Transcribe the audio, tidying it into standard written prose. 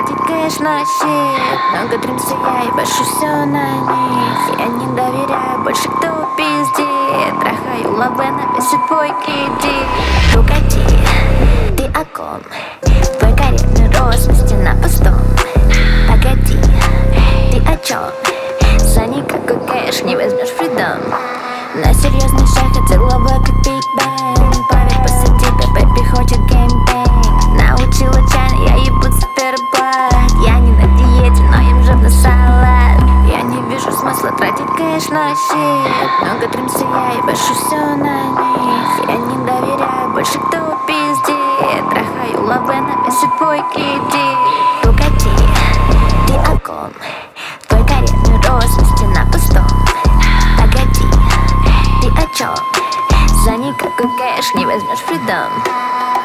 тратить кэш на щит. Много дримся я и башу все на них. Я не доверяю больше, кто пиздит. Трахаю лаве на весь твой кредит. Погоди, ты о ком? Твой карьерный рост, стена пустом. Погоди, ты о чем? За никакой кэш не возьмешь фридом. На серьезный шаг хотел лаве как Биг Бэнг. Поверь, после тебя, бэби, хочет геймбэнг. Научил отчаянно, я ебут супербат. Я не на диете, но ем жирный салат. Я не вижу смысла тратить кэш на щит. Много дримся я и башу все на них. Я не доверяю больше, кто пиздит. Трахаю лаве на весь твой кредит. Погоди, ты о ком? Твой карьерный рост, стена пустом. Погоди, ты о чем? За никакой кэш не возьмешь фридом.